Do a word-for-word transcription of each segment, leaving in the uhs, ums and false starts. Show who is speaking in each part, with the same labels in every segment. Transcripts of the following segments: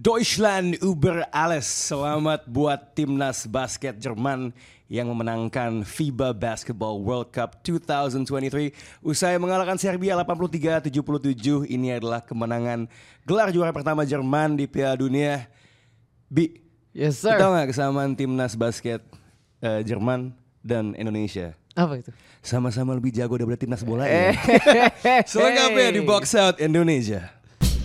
Speaker 1: Deutschland über alles. Selamat buat timnas basket Jerman yang memenangkan FIBA Basketball World Cup dua ribu dua puluh tiga. Usai mengalahkan Serbia delapan puluh tiga tujuh puluh tujuh, ini adalah kemenangan gelar juara pertama Jerman di Piala Dunia. Bi,
Speaker 2: yes sir.
Speaker 1: Tahu gak kesamaan timnas basket uh, Jerman dan Indonesia?
Speaker 2: Apa itu?
Speaker 1: Sama-sama lebih jago daripada timnas bola ya. Selengkapnya di Box Out Indonesia.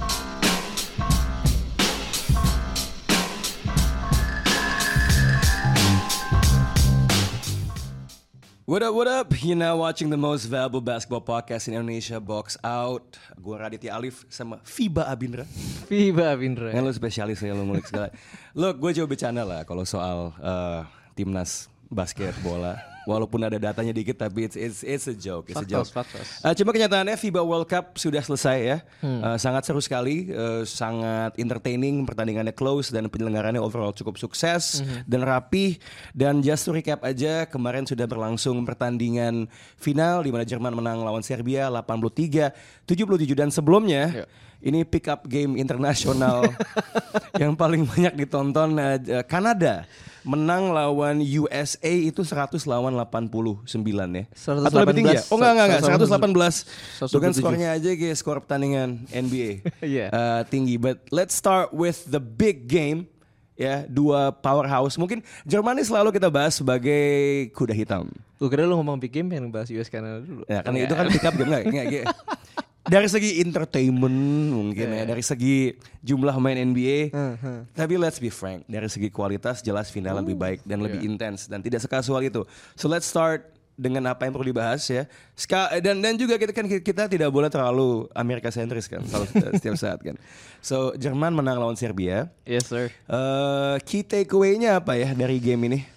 Speaker 1: What up, what up? You're now watching the most valuable basketball podcast in Indonesia, Box Out. Gue Raditya Alif sama Fiba Abindra.
Speaker 2: Fiba Abindra.
Speaker 1: Kan lo spesialis ya, lo ngulik segala. Lo gue coba bercanda lah kalau soal uh, timnas basket bola. Walaupun ada datanya dikit, tapi it's it's it's a joke, it's a joke. Uh, cuma kenyataannya FIBA World Cup sudah selesai ya, hmm. uh, sangat seru sekali, uh, sangat entertaining, pertandingannya close dan penyelenggarannya overall cukup sukses hmm. dan rapi. Dan just to recap aja, kemarin sudah berlangsung pertandingan final di mana Jerman menang lawan Serbia delapan puluh tiga tujuh puluh tujuh dan sebelumnya. Yeah. Ini pick up game internasional yang paling banyak ditonton, uh, Kanada menang lawan U S A itu seratus lawan delapan puluh sembilan ya. Atau lebih tinggi ya? Oh enggak enggak enggak, seratus delapan belas. Itu kan skornya aja kayak skor pertandingan N B A. yeah. uh, tinggi, but let's start with the big game. Ya, dua powerhouse. Mungkin Jerman ini selalu kita bahas sebagai kuda hitam.
Speaker 2: Gue kira lu ngomong big game yang bahas U S Kanada dulu.
Speaker 1: Ya, karena itu kan pick up game enggak? Enggak, enggak. Dari segi entertainment mungkin yeah. ya, dari segi jumlah pemain N B A, uh-huh. tapi let's be frank, dari segi kualitas jelas final uh, lebih baik dan yeah. lebih intens dan tidak sekasual itu. So let's start dengan apa yang perlu dibahas ya. Ska, dan dan juga kita kan kita tidak boleh terlalu Amerika sentris kan kalau setiap saat kan. So Jerman menang lawan Serbia.
Speaker 2: Yes sir.
Speaker 1: Uh, key takeaway-nya apa ya dari game ini?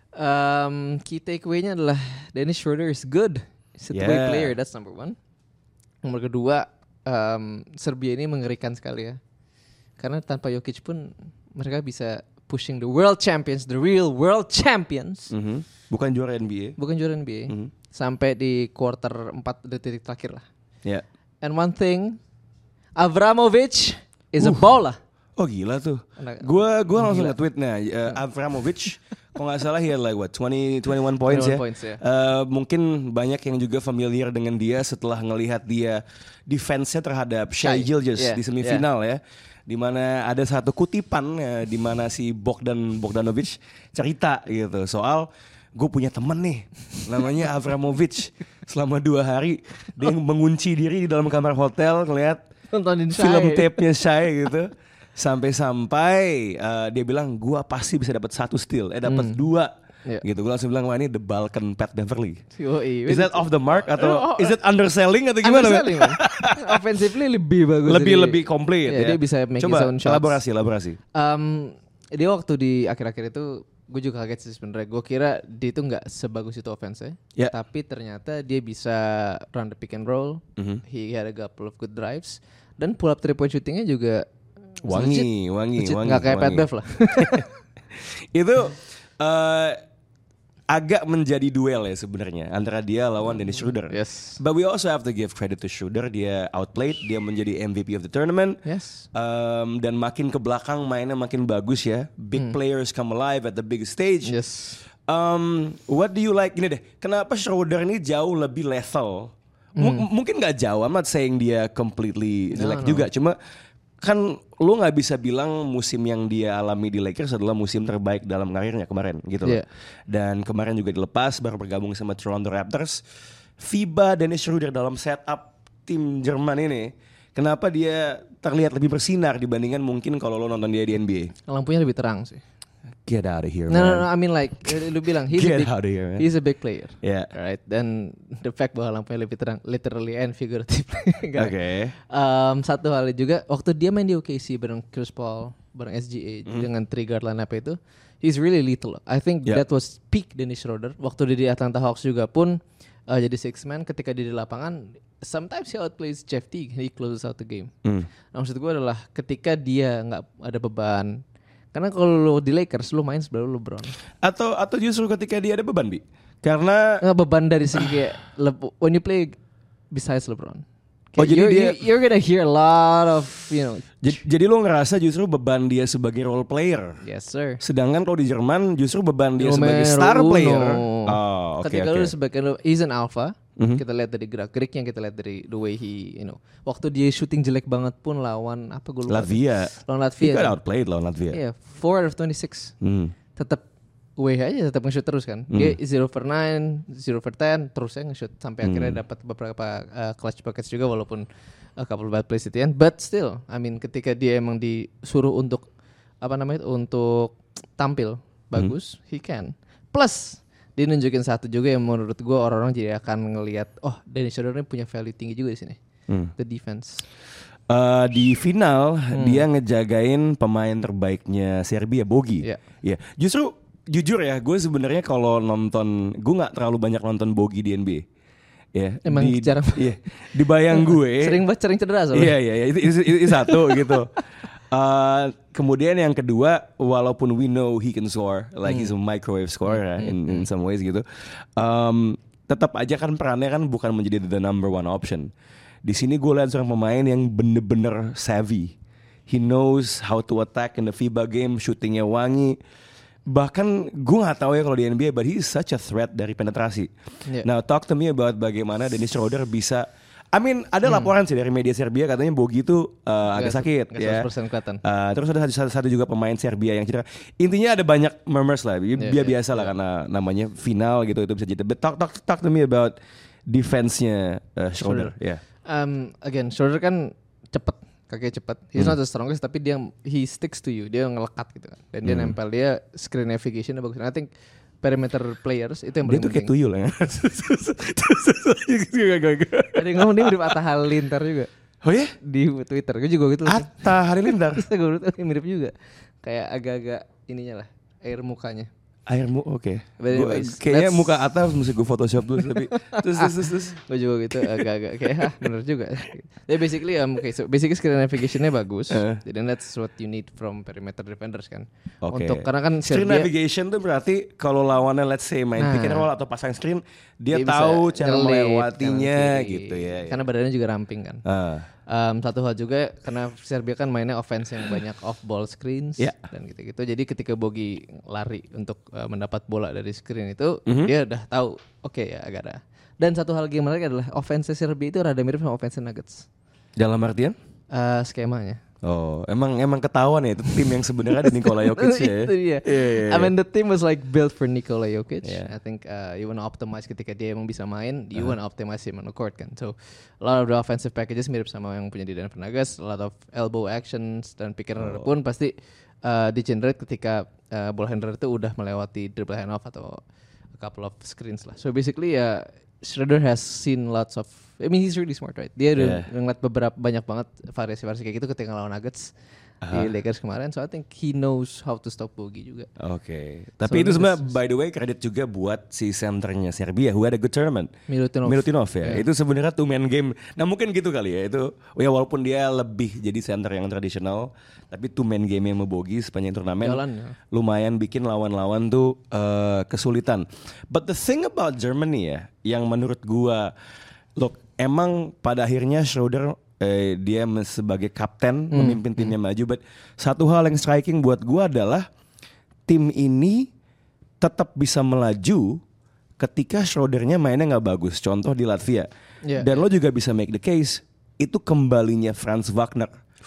Speaker 2: Um, key takeaway-nya adalah Dennis Schroeder is good. He's a yeah. player, that's number one. Nomor kedua, um, Serbia ini mengerikan sekali ya. Karena tanpa Jokic pun mereka bisa pushing the world champions, the real world champions.
Speaker 1: Mm-hmm. Bukan juara N B A.
Speaker 2: Bukan juara N B A. Mm-hmm. Sampai di quarter empat detik terakhir lah.
Speaker 1: Yeah.
Speaker 2: And one thing, Abramovich is uh. a baller.
Speaker 1: Oh gila tuh. Gue gue langsung nge-tweet nah uh, Abramovich. Kalau nggak salah he had like what twenty, twenty-one points ya.
Speaker 2: Points, ya.
Speaker 1: Uh, mungkin banyak yang juga familiar dengan dia setelah ngelihat dia defense-nya terhadap Shai Gilgeous yeah, di semifinal yeah. ya. Di mana ada satu kutipan ya, di mana si Bogdan Bogdanovic cerita gitu soal gue punya temen nih namanya Abramovich. Selama dua hari dia mengunci diri di dalam kamar hotel ngeliat film tape-nya Shai gitu. Sampai-sampai uh, dia bilang gua pasti bisa dapat satu steal, eh dapat hmm. dua, yeah. gitu. Gua langsung bilang wah ini the Balkan Pat Beverly.
Speaker 2: Yoi.
Speaker 1: Is that off the mark atau oh, oh, is it underselling atau gimana?
Speaker 2: Underselling man. Offensively lebih bagus.
Speaker 1: Lebih lebih komplit
Speaker 2: yeah, ya. Dia bisa make
Speaker 1: Coba,
Speaker 2: his own shots.
Speaker 1: elaborasi, elaborasi.
Speaker 2: Um, dia waktu di akhir-akhir itu gue juga kaget sih sebenarnya. Gue kira dia itu nggak sebagus itu offense-nya, yeah. tapi ternyata dia bisa run the pick and roll. Mm-hmm. He had a couple of good drives dan pull up three point shooting-nya juga.
Speaker 1: Wangi, legit,
Speaker 2: wangi,
Speaker 1: legit,
Speaker 2: wangi. Gak kayak Pat Bev lah.
Speaker 1: Itu uh, agak menjadi duel ya sebenarnya antara dia lawan Dennis Schroeder.
Speaker 2: Yes.
Speaker 1: But we also have to give credit to Schroeder. Dia outplayed, dia menjadi M V P of the tournament.
Speaker 2: Yes.
Speaker 1: Um, dan makin ke belakang mainnya makin bagus ya. Big hmm. players come alive at the big stage.
Speaker 2: Yes.
Speaker 1: Um, what do you like? Ini deh, kenapa Schroeder ini jauh lebih level? M- hmm. Mungkin nggak jauh, I'm not saying dia completely jelek no, no. juga, cuma kan lu nggak bisa bilang musim yang dia alami di Lakers adalah musim terbaik dalam karirnya kemarin gitu loh. Yeah. Dan kemarin juga dilepas baru bergabung sama Toronto Raptors. FIBA Dennis Schroeder dalam setup tim Jerman ini, kenapa dia terlihat lebih bersinar dibandingkan mungkin kalau lo nonton dia di N B A?
Speaker 2: Lampunya lebih terang sih.
Speaker 1: Get out of here,
Speaker 2: no,
Speaker 1: man.
Speaker 2: No, no, I mean like lu bilang he's
Speaker 1: Get
Speaker 2: a big,
Speaker 1: out of here, man.
Speaker 2: He's a big player.
Speaker 1: Yeah.
Speaker 2: Right. Dan the fact bahwa lampunya lebih terang, literally and figuratively.
Speaker 1: Oke. Okay.
Speaker 2: Um, satu hal juga, waktu dia main di O K C bareng Chris Paul, bareng S G A mm. dengan three guard lineup itu, he's really lethal. I think yeah. that was peak Dennis Schroeder. Waktu dia di Atlanta Hawks juga pun uh, jadi six man, ketika dia di lapangan, sometimes he outplays Jeff Teague. He closes out the game. Mm. Nah, maksud gue adalah ketika dia nggak ada beban. Karena kalau lo di Lakers lo main sebelah LeBron.
Speaker 1: Atau atau justru ketika dia ada beban, Bi. Karena
Speaker 2: nggak beban dari segi kayak when you play besides LeBron.
Speaker 1: Oh, jadi
Speaker 2: you're,
Speaker 1: dia
Speaker 2: you're gonna hear a lot of, you know.
Speaker 1: Jadi, jadi lo ngerasa justru beban dia sebagai role player.
Speaker 2: Yes sir.
Speaker 1: Sedangkan kalau di Jerman justru beban dia
Speaker 2: Numero
Speaker 1: sebagai star
Speaker 2: uno.
Speaker 1: player. Oh, oke okay,
Speaker 2: Ketika
Speaker 1: oke.
Speaker 2: okay. lu sebagai he's an alpha.
Speaker 1: Mm-hmm.
Speaker 2: Kita lihat dari gerak-geriknya, kita lihat dari the way he, you know, waktu dia shooting jelek banget pun lawan apa gue lupa.
Speaker 1: Latvia.
Speaker 2: Lawan Latvia.
Speaker 1: He got outplayed lawan Latvia.
Speaker 2: Iya, yeah, four out of twenty-six.
Speaker 1: Mm.
Speaker 2: Tetap W H aja tetap nge-shoot terus kan. Mm. Dia zero for nine, zero for ten terus ya nge-shoot sampai mm. akhirnya dapat beberapa uh, clutch buckets juga walaupun a couple of bad plays at the end. But still, I mean ketika dia emang disuruh untuk apa namanya itu untuk tampil bagus, mm. he can. Plus dia nunjukin satu juga yang menurut gue orang-orang jadi akan ngelihat, oh Dennis Schroeder ini punya value tinggi juga di sini, hmm. the defense.
Speaker 1: Uh, di final hmm. dia ngejagain pemain terbaiknya Serbia, Bogi.
Speaker 2: Iya.
Speaker 1: Yeah. Yeah. Justru jujur ya, gue sebenarnya kalau nonton, gue nggak terlalu banyak nonton Bogi di N B A. Ya, yeah.
Speaker 2: Emang
Speaker 1: di,
Speaker 2: jarang.
Speaker 1: Iya. Di bayang gue.
Speaker 2: Sering banget sering cedera soalnya.
Speaker 1: Iya iya, itu, itu, itu, itu satu gitu. Uh, kemudian yang kedua, walaupun we know he can score, like hmm. he's a microwave scorer hmm. in, in some ways gitu, um, tetap aja kan perannya kan bukan menjadi the number one option. Di sini gue lihat seorang pemain yang bener-bener savvy. He knows how to attack in the FIBA game, shootingnya wangi. Bahkan gue nggak tahu ya kalau di N B A, but he is such a threat dari penetrasi. Yeah. Now talk to me about bagaimana Dennis Schroeder bisa. I mean ada hmm. laporan sih dari media Serbia katanya Bogi itu uh, agak sakit gak ya. Uh, terus ada satu, satu juga pemain Serbia yang cedera. Intinya ada banyak murmurs lah. Dia yeah, biasa yeah, lah yeah. karena namanya final gitu itu bisa jadi. But talk talk talk to me about defense-nya uh, Schroeder.
Speaker 2: Yeah. Um, again Schroeder kan cepet, kakinya cepet. He's hmm. not the strongest tapi dia he sticks to you. Dia ngelekat gitu kan. Dan dia hmm. nempel, dia screen navigation-nya bagus. I think perimeter players itu yang paling
Speaker 1: dia tuh
Speaker 2: penting.
Speaker 1: Kayak tuyul ya.
Speaker 2: Ada yang ngomong dia mirip Atta Halilintar juga.
Speaker 1: Oh ya?
Speaker 2: Di Twitter. Gue juga gitu.
Speaker 1: Atta Halilintar.
Speaker 2: Gue mirip juga. Kayak agak-agak ininya lah, air mukanya.
Speaker 1: Air mu, oke. Okay. Kayaknya That's... muka Atta mesti gue Photoshop dulu tapi terus terus terus. terus.
Speaker 2: Gue juga gitu agak-agak kayak ah, bener juga. Ya basically um, okay, so basically screen navigation-nya bagus. Uh. Jadi that's what you need from perimeter defenders kan. Okay. Untuk karena kan
Speaker 1: screen Serbia, navigation tuh berarti kalau lawannya let's say main nah, pick and roll atau pasang screen dia, dia tahu cara melewatinya gitu ya.
Speaker 2: Karena badannya juga ramping kan. Uh. Um, satu hal juga karena Serbia kan mainnya offense yang banyak off ball screens yeah. dan gitu-gitu. Jadi ketika Bogi lari untuk uh, mendapat bola dari screen itu mm-hmm. dia udah tahu oke okay, ya agak ada. Dan satu hal yang menarik adalah offense Serbia itu rada mirip sama offense Nuggets.
Speaker 1: Dalam artian?
Speaker 2: Uh, skemanya.
Speaker 1: Oh, emang emang ketahuan ya itu tim yang sebenarnya ada Nikola Jokic ya.
Speaker 2: Itu dia. Yeah, yeah, yeah. I mean the team was like built for Nikola Jokic. Yeah. I think uh, you wanna optimize ketika dia emang bisa main, you uh-huh. wanna optimize him on the court kan. So a lot of the offensive packages mirip sama yang punya di Denver Nuggets, a lot of elbow actions dan pick and roll oh. pun pasti uh, di-generate ketika uh, ball handler itu udah melewati dribble handoff atau a couple of screens lah. So basically ya uh, Schroeder has seen lots of, I mean he's really smart right. Dia udah yeah. ngeliat beberapa banyak banget variasi-variasi kayak gitu ketika lawan Nuggets uh-huh. di Lakers kemarin. So I think he knows how to stop Bogi juga.
Speaker 1: Oke. Okay. Tapi so itu sebenarnya by the way kredit juga buat si centernya Serbia who had a good tournament.
Speaker 2: Milutinov.
Speaker 1: Milutinov ya. Yeah. Itu sebenarnya two man game. Nah mungkin gitu kali ya itu. Ya walaupun dia lebih jadi center yang tradisional, tapi two man game yang Bogi sepanjang turnamen Jalan, ya. lumayan bikin lawan-lawan tuh uh, kesulitan. But the thing about Germany ya, yang menurut gua, look, emang pada akhirnya Schroeder eh, dia sebagai kapten hmm. memimpin timnya hmm. maju. But satu hal yang striking buat gua adalah tim ini tetap bisa melaju ketika Schroedernya mainnya nggak bagus. Contoh di Latvia. Yeah. Dan lo juga bisa make the case itu kembalinya Franz Wagner.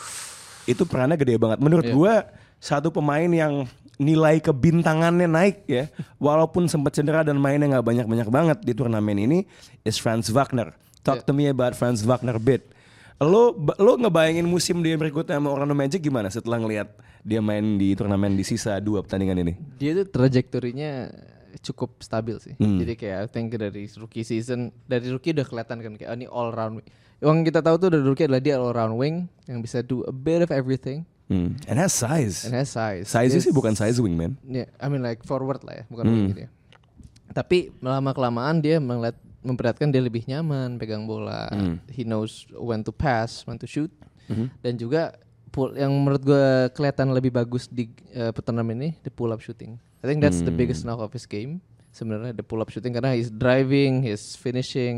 Speaker 1: Itu perannya gede banget. Menurut yeah. gue satu pemain yang nilai kebintangannya naik ya. Walaupun sempat cedera dan mainnya gak banyak-banyak banget di turnamen ini is Franz Wagner. Talk yeah. to me about Franz Wagner bit. Lo lo ngebayangin musim dia berikutnya sama Orlando Magic gimana setelah ngelihat dia main di turnamen di sisa dua pertandingan ini? Dia
Speaker 2: tuh trajektorinya cukup stabil sih. Hmm. Jadi kayak I think dari rookie season, dari rookie udah kelihatan kan kayak oh, ini all round. Yang kita tahu tuh dari rookie adalah dia all round wing yang bisa do a bit of everything.
Speaker 1: Hmm. And has size.
Speaker 2: And has size.
Speaker 1: Size sih bukan size wing man.
Speaker 2: Yeah, I mean like forward lah ya, bukan hmm. wing gitu ya. Tapi lama kelamaan dia melihat memperlihatkan dia lebih nyaman pegang bola. Hmm. He knows when to pass, when to shoot. Hmm. Dan juga pull, yang menurut gue kelihatan lebih bagus di uh, turnamen ini the pull up shooting. I think that's hmm. the biggest knock of his game. Sebenarnya the pull up shooting karena he's driving, he's finishing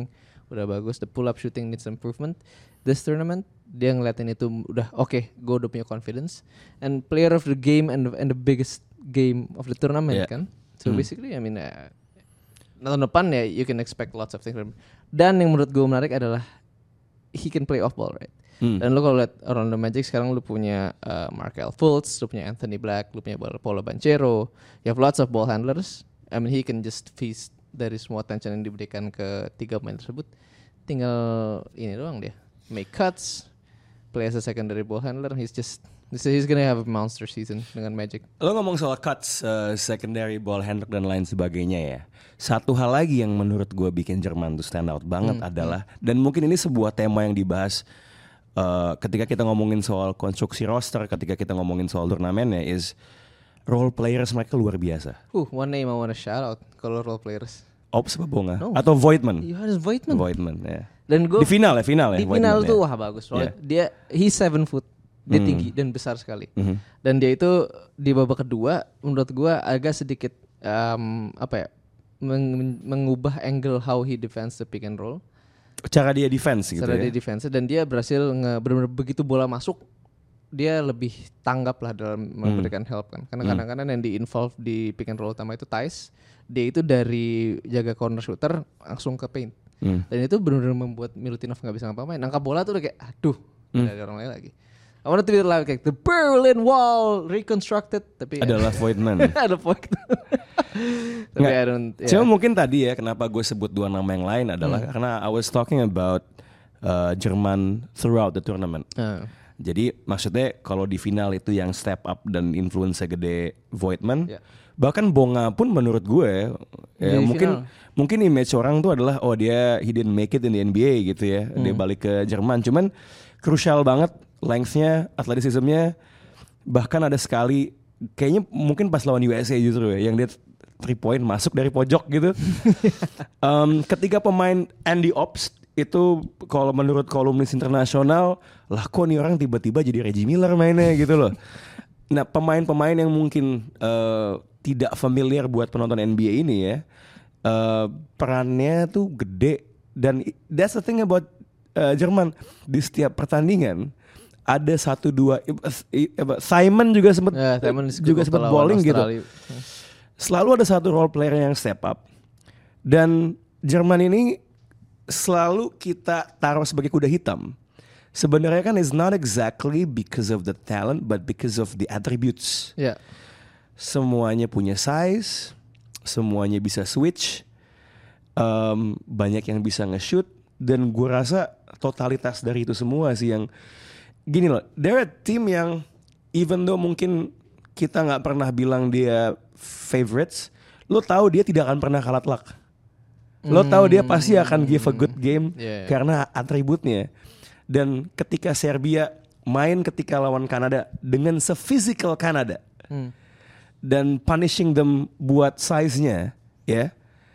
Speaker 2: udah bagus. The pull up shooting needs improvement. This tournament dia ngeliatin itu udah oke, okay, gue udah punya confidence. And player of the game and the, and the biggest game of the tournament yeah. kan. So hmm. basically I mean uh, tahun depan ya you can expect lots of things from him. Dan yang menurut gue menarik adalah he can play off ball, right? Hmm. Dan lu kalau lihat Orlando Magic sekarang lu punya uh, Markelle Fultz, lu punya Anthony Black, lu punya Paolo Banchero, you have lots of ball handlers. I mean he can just feast dari semua attention yang diberikan ke tiga pemain tersebut. Tinggal ini doang dia, make cuts, play as a secondary ball handler. He's just he's gonna have a monster season dengan Magic.
Speaker 1: Lo ngomong soal cuts, uh, secondary ball handler dan lain sebagainya ya. Satu hal lagi yang menurut gue bikin Jerman tuh stand out banget hmm. adalah, dan mungkin ini sebuah tema yang dibahas Uh, ketika kita ngomongin soal konstruksi roster, ketika kita ngomongin soal turnamennya, is role players mereka luar biasa.
Speaker 2: Uh, one name I wanna shout out kalau role players.
Speaker 1: Ops apa Bonga? No. Atau Voigtman?
Speaker 2: Johannes Voigtman.
Speaker 1: Voigtman, ya. Yeah.
Speaker 2: Dan gua,
Speaker 1: di final ya, final ya.
Speaker 2: Di final
Speaker 1: Voigtman,
Speaker 2: tuh
Speaker 1: ya.
Speaker 2: wah bagus. Yeah. Dia he's seven foot, dia mm. tinggi dan besar sekali. Mm-hmm. Dan dia itu di babak kedua, menurut gua agak sedikit um, apa ya, meng- mengubah angle how he defends the pick and roll.
Speaker 1: Cara dia defense gitu
Speaker 2: Cara
Speaker 1: ya.
Speaker 2: dia defense dan dia berhasil nge benar-benar begitu bola masuk dia lebih tanggap lah dalam memberikan hmm. help kan. Karena hmm. kadang-kadang yang di involve di pick and roll utama itu Theis, dia itu dari jaga corner shooter langsung ke paint. Hmm. Dan itu benar-benar membuat Milutinov enggak bisa ngapa-ngapain. Nangkap bola tuh udah kayak aduh, hmm. ada orang lain lagi. I want to be like the Berlin Wall reconstructed tapi
Speaker 1: adalah Voigtman.
Speaker 2: Ada Voigtman. Tapi I don't, yeah.
Speaker 1: Cuma mungkin tadi ya kenapa gue sebut dua nama yang lain adalah hmm. karena I was talking about uh, Jerman throughout the tournament. Uh. Jadi maksudnya kalau di final itu yang step up dan influence gede Voigtman, yeah. bahkan Bonga pun menurut gue ya, mungkin final. mungkin image orang tuh adalah oh dia he didn't make it in the N B A gitu ya, hmm. dia balik ke Jerman. Cuman crucial banget lengthnya, athleticismnya, bahkan ada sekali kayaknya mungkin pas lawan U S A justru ya, yang dia three point masuk dari pojok gitu. um, ketika pemain Andy Ops itu kalau menurut kolumnis internasional, lah kok nih orang tiba-tiba jadi Reggie Miller mainnya gitu loh. Nah pemain-pemain yang mungkin uh, tidak familiar buat penonton N B A ini ya, uh, perannya tuh gede. Dan that's the thing about uh, Jerman, di setiap pertandingan ada satu dua Simon juga sempat ya, juga sempat bowling gitu. Selalu ada satu role player yang step up. Dan Jerman ini selalu kita taruh sebagai kuda hitam. Sebenarnya kan it's not exactly because of the talent but because of the attributes.
Speaker 2: Yeah.
Speaker 1: Semuanya punya size, semuanya bisa switch, um, banyak yang bisa nge-shoot, dan gue rasa totalitas dari itu semua sih yang gini loh, they're a team yang even though mungkin kita nggak pernah bilang dia favorites, lo tahu dia tidak akan pernah kalah telak. Lo tahu dia pasti akan give a good game yeah. karena atributnya. Dan ketika Serbia main ketika lawan Kanada dengan se-physical Kanada hmm. dan punishing them buat size-nya, ya,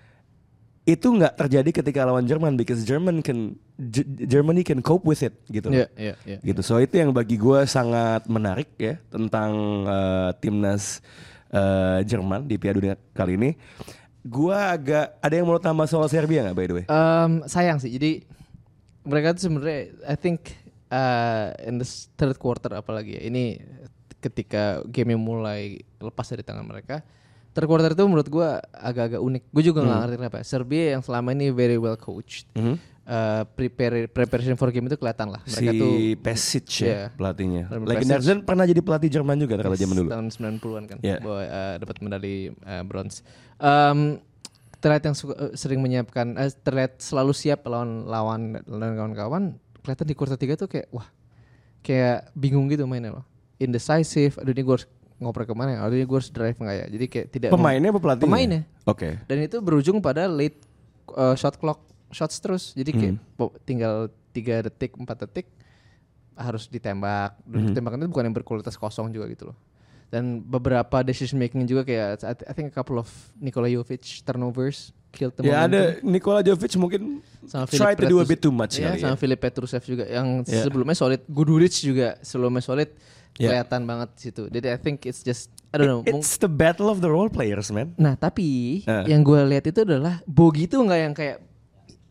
Speaker 1: itu nggak terjadi ketika lawan Jerman because German can G- Germany can cope with it gitu.
Speaker 2: Yeah, yeah, yeah,
Speaker 1: gitu. So itu yang bagi gue sangat menarik ya tentang uh, timnas uh, Jerman di Piala Dunia kali ini. Gue agak ada yang mau tambah soal Serbia nggak by the way?
Speaker 2: Um, sayang sih. Jadi mereka tuh sebenarnya I think uh, in the third quarter apalagi ya. Ini ketika game mulai lepas dari tangan mereka. Third quarter itu menurut gue agak-agak unik. Gue juga nggak hmm. ngerti kenapa. Serbia yang selama ini very well coached. Hmm. Uh, prepare preparation for game itu kelihatan lah. Mereka
Speaker 1: si
Speaker 2: tuh
Speaker 1: Pesic ya yeah. pelatihnya.
Speaker 2: Legendary
Speaker 1: Legendary pernah jadi pelatih Jerman juga kalau zaman dulu.
Speaker 2: Tahun sembilan puluhan kan.
Speaker 1: Yeah.
Speaker 2: Bahwa uh, dapat medali uh, bronze. Um, terlihat yang suka, uh, sering menyiapkan, uh, terlihat selalu siap lawan lawan lawan kawan-kawan. Kelihatan di kuarter tiga tuh kayak wah, kayak bingung gitu mainnya loh. Indecisive. Aduh ini gue harus ngoper kemana ya? Aduh ini gue harus drive nggak ya? Jadi kayak tidak.
Speaker 1: Pemainnya apa pelatihnya?
Speaker 2: Pemainnya.
Speaker 1: Oke. Okay.
Speaker 2: Dan itu berujung pada late uh, shot clock. Shots terus, jadi kayak hmm. tinggal tiga detik, empat detik harus ditembak. Dan hmm. tembakan itu bukan yang berkualitas kosong juga gitu loh. Dan beberapa decision making juga kayak I think a couple of Nikola Jovic turnovers killed them.
Speaker 1: Ya ada Nikola Jovic mungkin sama try to do a bit too much
Speaker 2: ya,
Speaker 1: kali
Speaker 2: sama
Speaker 1: ya.
Speaker 2: Filip Petrusev juga yang yeah. sebelumnya solid. Guduric juga sebelumnya solid, yeah. kelihatan banget di situ. Jadi I think it's just I don't know.
Speaker 1: It's the battle of the role players, man.
Speaker 2: Nah tapi uh. yang gue lihat itu adalah Bogi tuh nggak yang kayak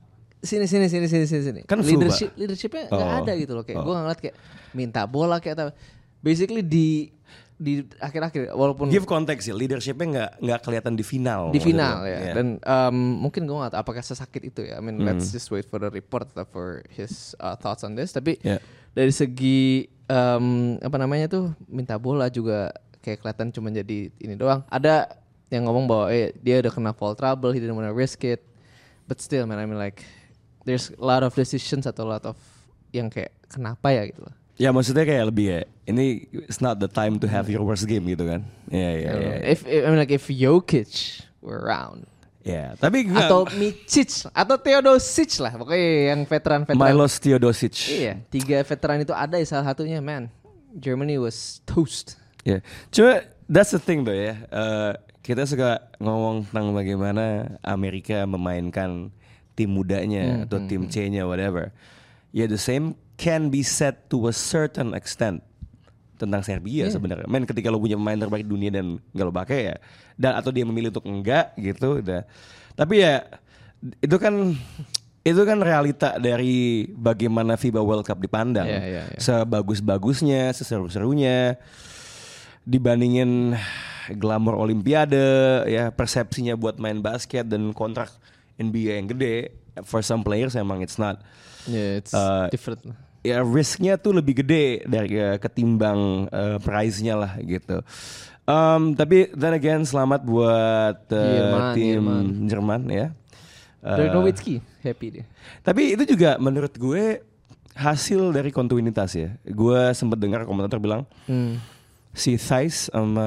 Speaker 2: sini sini sini sini sini sini.
Speaker 1: Kan
Speaker 2: leadership leadershipnya nggak
Speaker 1: oh.
Speaker 2: ada gitu loh kayak
Speaker 1: oh.
Speaker 2: gue ngeliat kayak minta bola kayak apa. Basically di di akhir-akhir walaupun
Speaker 1: give konteks ya leadershipnya nggak nggak kelihatan di final.
Speaker 2: Di final ya.
Speaker 1: Yeah.
Speaker 2: Dan um, mungkin gue nggak tahu apakah sesakit itu ya. I mean hmm. let's just wait for the report atau for his uh, thoughts on this. Tapi yeah. dari segi um, apa namanya tuh minta bola juga kayak kelihatan cuma jadi ini doang. Ada yang ngomong bahwa eh, dia udah kena foul trouble, he didn't wanna risk it. But still man, I mean like there's a lot of decisions atau a lot of yang kayak kenapa ya gitu loh.
Speaker 1: Ya maksudnya kayak lebih ya ini it's not the time to have your worst game gitu kan. Iya yeah, iya yeah, yeah, yeah.
Speaker 2: If I mean like if Jokic were around.
Speaker 1: Ya, yeah, tapi gak,
Speaker 2: atau Micic atau Teodosic lah pokoknya yang veteran-veteran.
Speaker 1: Milos Teodosic.
Speaker 2: Iya, tiga veteran itu ada salah satunya man. Germany was toast.
Speaker 1: Ya, yeah. Cuma that's the thing though ya. Uh, kita suka ngomong tentang bagaimana Amerika memainkan tim mudanya hmm, atau hmm, tim C-nya whatever. Ya yeah, the same can be said to a certain extent tentang Serbia yeah. sebenarnya. Men ketika lo punya pemain terbaik dunia dan nggak lo pakai ya, dan atau dia memilih untuk enggak gitu, udah. Tapi ya itu kan itu kan realita dari bagaimana FIBA World Cup dipandang.
Speaker 2: Yeah, yeah, yeah.
Speaker 1: Sebagus-bagusnya, seseru-serunya dibandingin glamor Olimpiade, ya persepsinya buat main basket dan kontrak N B A yang gede. For some players emang it's not.
Speaker 2: Yeah, it's uh, different.
Speaker 1: Ya risknya tuh lebih gede dari uh, ketimbang uh, prize-nya lah gitu. Um, tapi then again selamat buat uh, Jerman, tim Jerman, Jerman ya.
Speaker 2: Dirk uh, Nowitzki happy dia.
Speaker 1: Tapi itu juga menurut gue hasil dari kontinuitas ya. Gue sempat dengar komentator bilang hmm. si Theis sama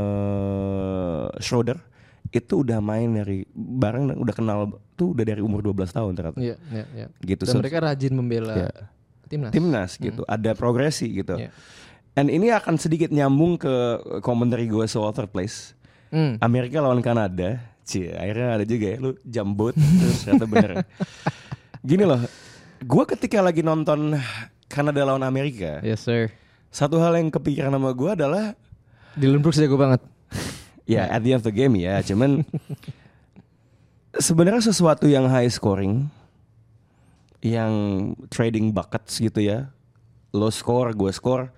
Speaker 1: Schroeder itu udah main dari bareng, udah kenal tuh udah dari umur dua belas tahun ternyata.
Speaker 2: Iya, iya, iya.
Speaker 1: Gitu.
Speaker 2: Dan so, mereka rajin membela yeah. timnas.
Speaker 1: Timnas gitu. Hmm. Ada progresi gitu.
Speaker 2: Yeah.
Speaker 1: And ini akan sedikit nyambung ke komentari gue soal third place. Hmm. Amerika lawan Kanada. Cie, akhirnya ada juga ya lu jambut terus ternyata bener. Gini loh. Gue ketika lagi nonton Kanada lawan Amerika.
Speaker 2: Yes sir.
Speaker 1: Satu hal yang kepikiran sama gue adalah
Speaker 2: Dillon Brooks jago banget.
Speaker 1: Ya, yeah, at the end of the game ya, cuman sebenarnya sesuatu yang high scoring, yang trading buckets gitu ya, lo score, gue score,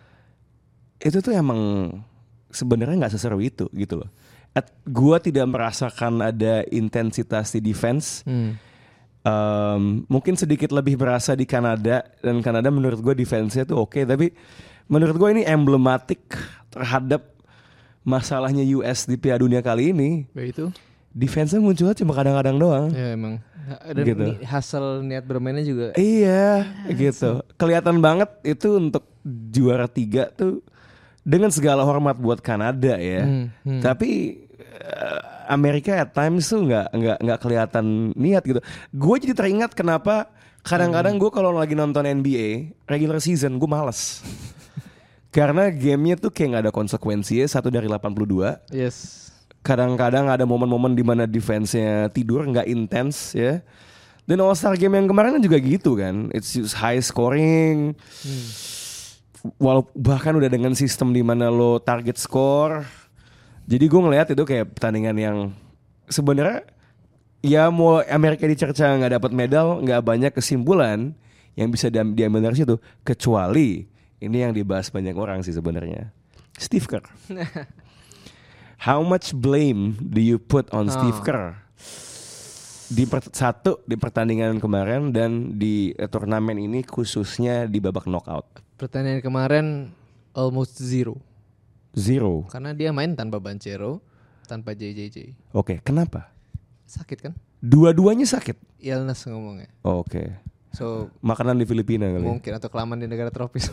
Speaker 1: itu tuh emang sebenarnya nggak seseru itu gitu loh. Gue tidak merasakan ada intensitas di defense. Hmm. Um, mungkin sedikit lebih berasa di Kanada, dan Kanada menurut gue defense-nya tuh oke, okay, tapi menurut gue ini emblematik terhadap masalahnya U S di Piala Dunia kali ini.
Speaker 2: Begitu.
Speaker 1: Defense-nya munculnya cuma kadang-kadang doang.
Speaker 2: Ya emang. Dan gitu. Ni, hasil niat bermainnya juga.
Speaker 1: Iya, ya, gitu. So. Kelihatan banget itu untuk juara tiga tuh dengan segala hormat buat Kanada ya. Hmm, hmm. Tapi uh, Amerika at times tuh nggak nggak nggak kelihatan niat gitu. Gue jadi teringat kenapa kadang-kadang gue kalau lagi nonton N B A regular season gue malas. Karena gamenya tuh kayak gak ada konsekuensinya. Satu dari delapan puluh dua.
Speaker 2: Yes.
Speaker 1: Kadang-kadang ada momen-momen di mana defense-nya tidur, gak intens ya. Dan All-Star Game yang kemarin juga gitu kan. It's just high scoring. hmm. Walaupun bahkan udah dengan sistem di mana lo target score. Jadi gue ngeliat itu kayak pertandingan yang sebenarnya ya mau Amerika dicerca gak dapat medal, gak banyak kesimpulan yang bisa diambil dari situ. Kecuali ini yang dibahas banyak orang sih sebenarnya. Steve Kerr. How much blame do you put on oh. Steve Kerr? Di per, satu di pertandingan kemarin dan di eh, turnamen ini khususnya di babak knockout.
Speaker 2: Pertandingan kemarin almost zero.
Speaker 1: Zero.
Speaker 2: Karena dia main tanpa Banchero, tanpa J J J.
Speaker 1: Oke, okay, kenapa?
Speaker 2: Sakit kan?
Speaker 1: Dua-duanya sakit.
Speaker 2: Illness ngomongnya.
Speaker 1: Oh, Oke. Okay.
Speaker 2: So
Speaker 1: makanan di Filipina kali.
Speaker 2: Mungkin atau kelamaan di negara tropis.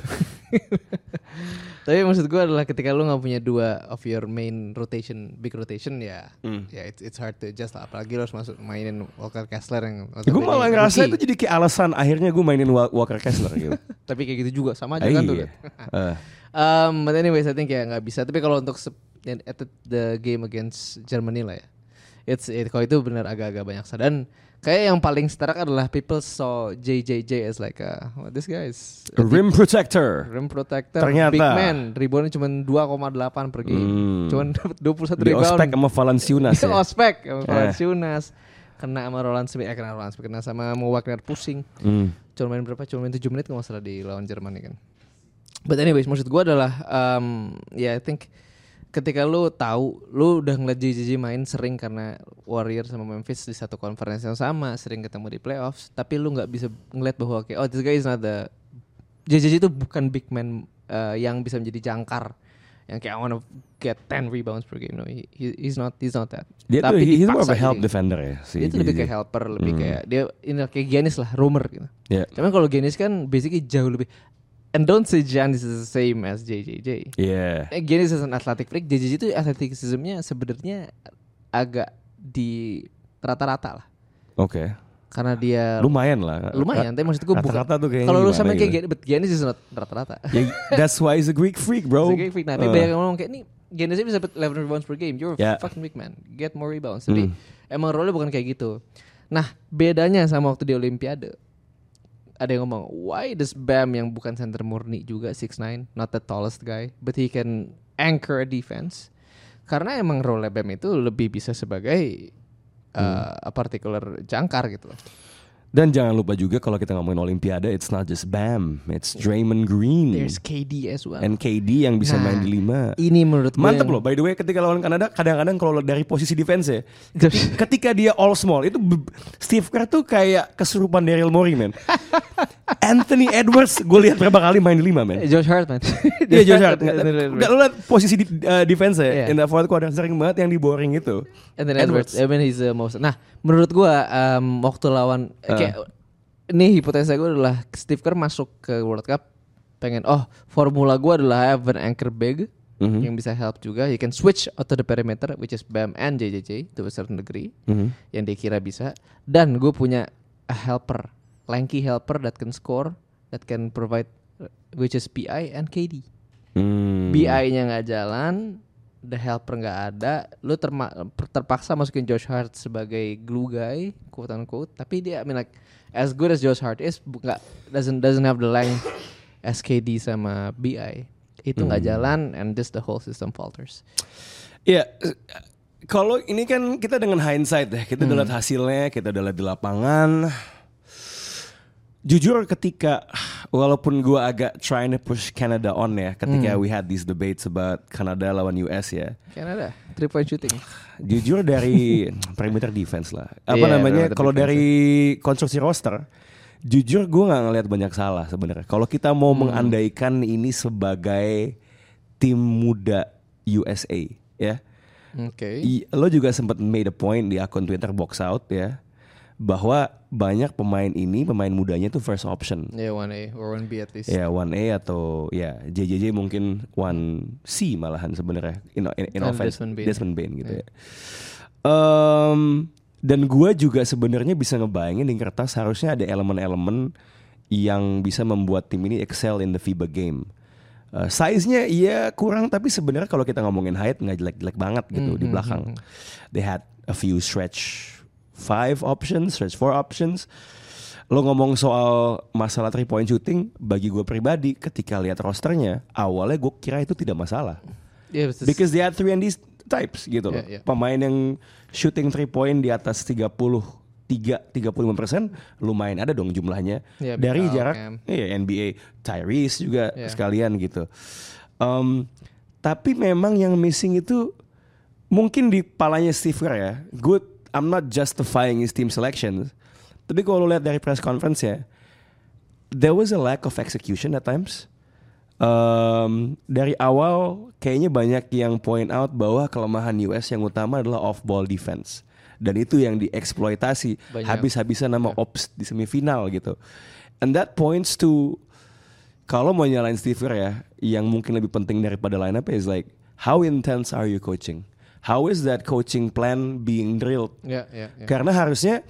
Speaker 2: Tapi maksud gue adalah ketika lu nggak punya dua of your main rotation, big rotation ya, mm. ya it's, it's hard to adjust lah. Apalagi lu harus masuk mainin Walker Kessler yang.
Speaker 1: Ya, gue malah ngerasa itu jadi kayak alasan akhirnya gue mainin Walker Kessler gitu.
Speaker 2: Tapi kayak gitu juga sama aja kan tuh.
Speaker 1: uh.
Speaker 2: um, but anyways, I think ya nggak bisa. Tapi kalau untuk at the game against Germany lah ya, it's it, kalau itu benar agak-agak banyak dan kayak yang paling stark adalah people saw J J J as like a, oh, this guy is
Speaker 1: a rim protector.
Speaker 2: Rim protector.
Speaker 1: Ternyata
Speaker 2: big man, reboundnya cuma dua koma delapan per game. Hmm. Cuma dapat dua puluh satu
Speaker 1: di
Speaker 2: rebound.
Speaker 1: Ospek sama Valanciunas.
Speaker 2: Ya? Ospek sama Valanciunas. kena sama Roland Smith, eh kena Roland Smith, kena sama Mo Wagner pusing.
Speaker 1: Hmm.
Speaker 2: Cuma main berapa? Cuma main tujuh menit kalau masalah di lawan Jerman kan. But anyways, maksud gue adalah um, ya yeah, I think ketika lu tahu lu udah ngeliat J J J main sering karena Warrior sama Memphis di satu conference yang sama, sering ketemu di playoffs, tapi lu nggak bisa ngeliat bahwa kayak oh this guy is not the J J J itu bukan big man uh, yang bisa menjadi jangkar yang kayak I wanna get ten rebounds per game. No, he, he's not he's not that.
Speaker 1: Dia tuh he's more of a help jadi, defender ya. Si
Speaker 2: dia tuh lebih kayak helper, lebih hmm. kayak dia ini kayak Giannis lah, roamer gitu.
Speaker 1: Yeah.
Speaker 2: Cuman kalau Giannis kan basically jauh lebih. And don't say Giannis is the same as J J J.
Speaker 1: Yeah.
Speaker 2: Eh, Giannis is an athletic freak. J J J itu athleticismnya sebenarnya agak di rata-rata lah.
Speaker 1: Oke. Okay.
Speaker 2: Karena dia
Speaker 1: lumayan lah.
Speaker 2: Lumayan, tapi maksud gue bukan.
Speaker 1: Kalau
Speaker 2: lu sama kayak Giannis, but Giannis is not rata-rata.
Speaker 1: Yeah, that's why he's a Greek freak, bro.
Speaker 2: He's a Greek freak. Nah, tapi uh. banyak yang ngomong kayak ini Giannis bisa dapat eleven rebounds per game. You're a yeah. fucking big man. Get more rebounds. Jadi mm. emang role-nya bukan kayak gitu. Nah, bedanya sama waktu di Olimpiade. Ada yang ngomong, why does Bam yang bukan center murni juga six nine, not the tallest guy, but he can anchor a defense? Karena emang role Bam itu lebih bisa sebagai uh, hmm. a particular jangkar gitu loh.
Speaker 1: Dan jangan lupa juga kalau kita ngomongin Olimpiade, it's not just Bam, it's Draymond Green.
Speaker 2: There's K D as well.
Speaker 1: And K D yang bisa nah, main di lima.
Speaker 2: Ini menurut gue
Speaker 1: mantep loh. By the way, ketika lawan Kanada, kadang-kadang kalau dari posisi defense ya, ketika dia all small, itu Steve Kerr tuh kayak kesurupan Daryl Morey, man. Anthony Edwards, gue lihat berapa kali main di lima, man.
Speaker 2: Josh Hart, man.
Speaker 1: Iya, Josh Hart. Gak lo lihat posisi di, uh, defense ya, yeah. In the fourth quarter sering banget yang di boring itu.
Speaker 2: Anthony Edwards, I mean he's the most. Nah, menurut gue um, waktu lawan uh. kayak ini hipotesa gue adalah Steve Kerr masuk ke World Cup pengen oh formula gue adalah have an anchor big mm-hmm. yang bisa help juga. He can switch out to the perimeter which is Bam and J J J to a certain degree mm-hmm. yang dia kira bisa. Dan gue punya a helper, lanky helper that can score, that can provide which is B I and K D. Mm. B I-nya nggak jalan, the helper nggak ada, lu terma- terpaksa masukin Josh Hart sebagai glue guy, quote unquote. Tapi dia, I mean like as good as Josh Hart is, nggak doesn't doesn't have the length as K D sama B I. Itu nggak hmm. jalan, and this the whole system falters.
Speaker 1: Iya, yeah, kalau ini kan kita dengan hindsight ya, kita hmm. udah lihat hasilnya, kita udah lihat di lapangan. Jujur ketika walaupun gue agak trying to push Canada on ya, ketika hmm. we had these debates about Canada lawan U S ya.
Speaker 2: Canada three point shooting.
Speaker 1: Jujur dari perimeter defense lah. Apa yeah, namanya? Kalau dari konstruksi roster, jujur gue nggak ngelihat banyak salah sebenarnya. Kalau kita mau hmm. mengandaikan ini sebagai tim muda U S A ya.
Speaker 2: Oke.
Speaker 1: Okay. Lo juga sempat made a point di akun Twitter Box Out ya, bahwa banyak pemain ini, pemain mudanya tuh first option.
Speaker 2: Ya yeah, one A or one B at least.
Speaker 1: Ya yeah, one A atau ya yeah, J J J mungkin one C malahan sebenarnya in, in, in offense.
Speaker 2: Desmond Bane,
Speaker 1: Desmond Bane gitu yeah. ya. Um, dan gue juga sebenarnya bisa ngebayangin di kertas harusnya ada elemen-elemen yang bisa membuat tim ini excel in the FIBA game. Uh, size-nya iya kurang, tapi sebenarnya kalau kita ngomongin height nggak jelek-jelek banget gitu mm-hmm. di belakang. They had a few stretch five options, stretch four options. Lo ngomong soal masalah three point shooting, bagi gue pribadi ketika lihat rosternya, awalnya gue kira itu tidak masalah.
Speaker 2: Yeah,
Speaker 1: because they had three and D types gitu loh. Yeah, yeah. Pemain yang shooting three point di atas tiga puluh tiga sampai tiga puluh lima persen lumayan ada dong jumlahnya. Yeah, dari jarak yeah, N B A, Tyrese juga yeah. sekalian gitu. Um, tapi memang yang missing itu mungkin di palanya Steve Kerr ya. Good. I'm not justifying his team selection, tapi kalau lihat dari press conference ya, there was a lack of execution at times. Um, dari awal kayaknya banyak yang point out bahwa kelemahan U S yang utama adalah off ball defense, dan itu yang dieksploitasi banyak. Habis-habisan nama yeah. Ops di semifinal gitu. And that points to, kalau mau nyalain Steve Kerr ya, yang mungkin lebih penting daripada lineup is like how intense are you coaching? How is that coaching plan being drilled?
Speaker 2: Yeah, yeah, yeah.
Speaker 1: Karena harusnya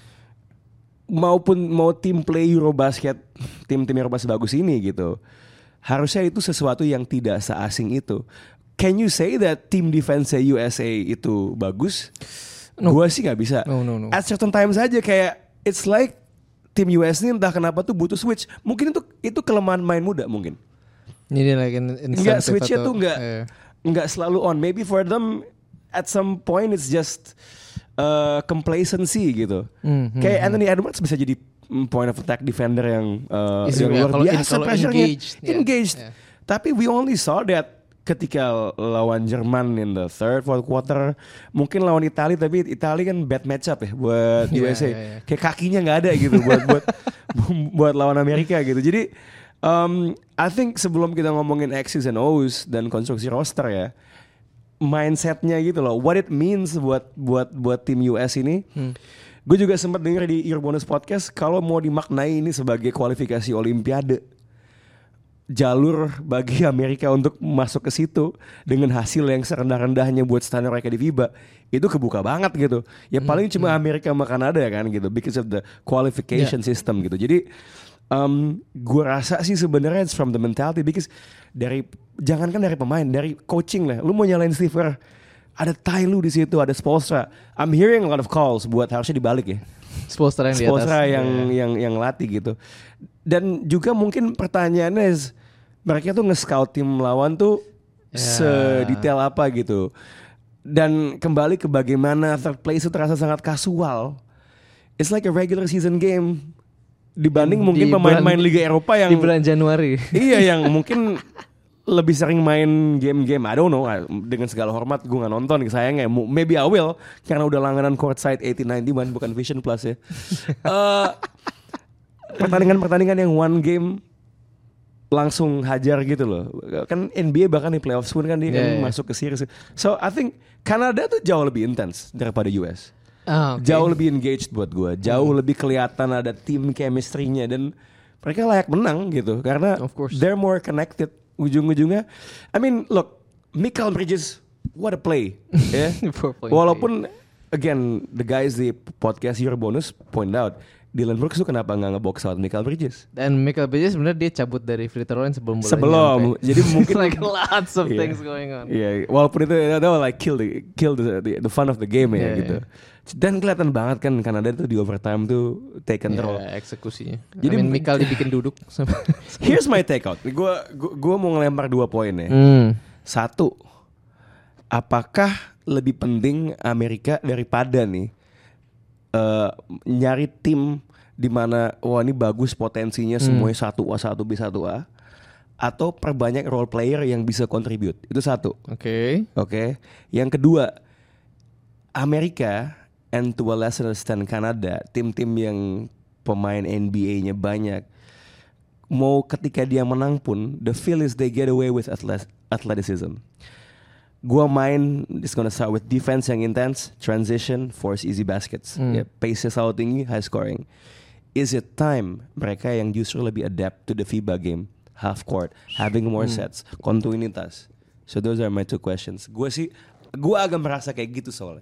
Speaker 1: maupun mau tim play Eurobasket, tim-tim Eurobasket bagus ini gitu, harusnya itu sesuatu yang tidak seasing itu. Can you say that tim defense U S A itu bagus? No. Gua sih nggak bisa.
Speaker 2: No, no, no.
Speaker 1: At certain times aja kayak it's like tim U S ini entah kenapa tuh butuh switch. Mungkin itu itu kelemahan main muda mungkin.
Speaker 2: Jadi like in, in
Speaker 1: nggak switchnya tuh nggak
Speaker 2: yeah.
Speaker 1: nggak selalu on. Maybe for them at some point it's just uh, complacency gitu. Mm-hmm. Kayak Anthony Edwards bisa jadi point of attack defender yang, uh, yang luar biasa pressure-nya, engaged. Yeah. engaged. Yeah. Tapi we only saw that ketika lawan Jerman in the third, fourth quarter, mungkin lawan Italia, tapi Italia kan bad matchup ya buat U S A. Yeah, yeah, yeah. Kayak kakinya nggak ada gitu buat buat buat lawan Amerika gitu. Jadi um, I think sebelum kita ngomongin X's and O's dan konstruksi roster ya, mindsetnya gitu loh, what it means buat buat buat tim U S ini. Hmm. Gue juga sempat dengar di Your Bonus Podcast kalau mau dimaknai ini sebagai kualifikasi Olimpiade, jalur bagi Amerika untuk masuk ke situ dengan hasil yang serendah-rendahnya buat standar mereka di FIBA itu kebuka banget gitu. Ya paling hmm, cuma hmm. Amerika sama Kanada kan gitu, because of the qualification yeah. system gitu. Jadi um, gue rasa sih sebenarnya it's from the mentality, because dari jangankan dari pemain, dari coaching lah. Lu mau nyalain Steve Kerr, ada Ty Lue di situ, ada Spoelstra. I'm hearing a lot of calls buat harusnya dibalik ya.
Speaker 2: Spoelstra yang di atas.
Speaker 1: Spoelstra yang yeah. yang yang latih gitu. Dan juga mungkin pertanyaannya is, mereka tuh nge-scout tim lawan tuh yeah. sedetail apa gitu. Dan kembali ke bagaimana third place itu terasa sangat kasual. It's like a regular season game dibanding di mungkin pemain-pemain Liga Eropa yang
Speaker 2: di bulan Januari.
Speaker 1: Iya, yang mungkin lebih sering main game-game. I don't know, dengan segala hormat gue gak nonton, sayangnya. Maybe I will, karena udah langganan courtside eighty ninety-one, bukan Vision Plus ya. uh, Pertandingan-pertandingan yang one game langsung hajar gitu loh. Kan N B A bahkan di playoffs pun kan dia yeah, kan yeah. masuk ke series. So I think Kanada tuh jauh lebih intens daripada U S. Oh, okay. Jauh lebih engaged buat gue. Jauh hmm. lebih kelihatan ada team chemistry-nya. Dan mereka layak menang gitu, karena they're more connected. Ujung-ujungnya, I mean, look, Mikal Bridges, what a play, ya. Yeah? Walaupun, again, the guys di podcast Your Bonus point out, Dylan Brooks tuh kenapa nggak ngebox out Mikal Bridges?
Speaker 2: Dan Mikal Bridges sebenarnya dia cabut dari free throw line sebelum bola
Speaker 1: sebelum,
Speaker 2: nyampe.
Speaker 1: Jadi mungkin
Speaker 2: like lots of yeah. things going on.
Speaker 1: Iya, yeah, walaupun itu that will like kill the kill the, the the fun of the game ya yeah, gitu. Yeah. Dan kelihatan banget kan Kanada tuh di overtime tuh take control.
Speaker 2: Yeah, eksekusinya. Jadi I mean, Mikal dibikin duduk.
Speaker 1: Here's my take out. Gue gue mau ngelempar dua poin ya. Mm. Satu, apakah lebih penting Amerika daripada nih uh, nyari tim di mana wah ini bagus potensinya semuanya mm. satu A satu B satu A, atau perbanyak role player yang bisa contribute? Itu satu.
Speaker 2: Oke. Okay.
Speaker 1: Oke. Okay. Yang kedua, Amerika and to a lesser extent Kanada, tim-tim yang pemain N B A-nya banyak, mau ketika dia menang pun, the feel is they get away with athleticism. Gua main, it's gonna start with defense yang intense, transition, force easy baskets, mm. yeah, pace selalu tinggi, high scoring. Is it time mereka yang justru lebih adapt to the FIBA game, half court, having more mm. sets, kontinuitas? So those are my two questions. Gua sih, gua agak merasa kayak gitu soalnya.